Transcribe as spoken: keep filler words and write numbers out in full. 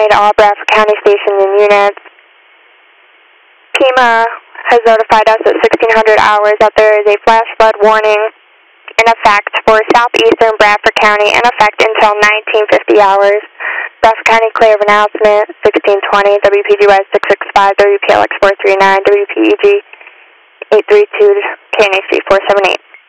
twenty to all Bradford County stations and units. FEMA has notified us at sixteen hundred hours that there is a flash flood warning in effect for southeastern Bradford County, in effect until nineteen fifty hours. Bradford County clear of announcement, sixteen twenty, W P G Y six six five, W P L X four three nine, W P E G eight three two, K N H G four seven eight.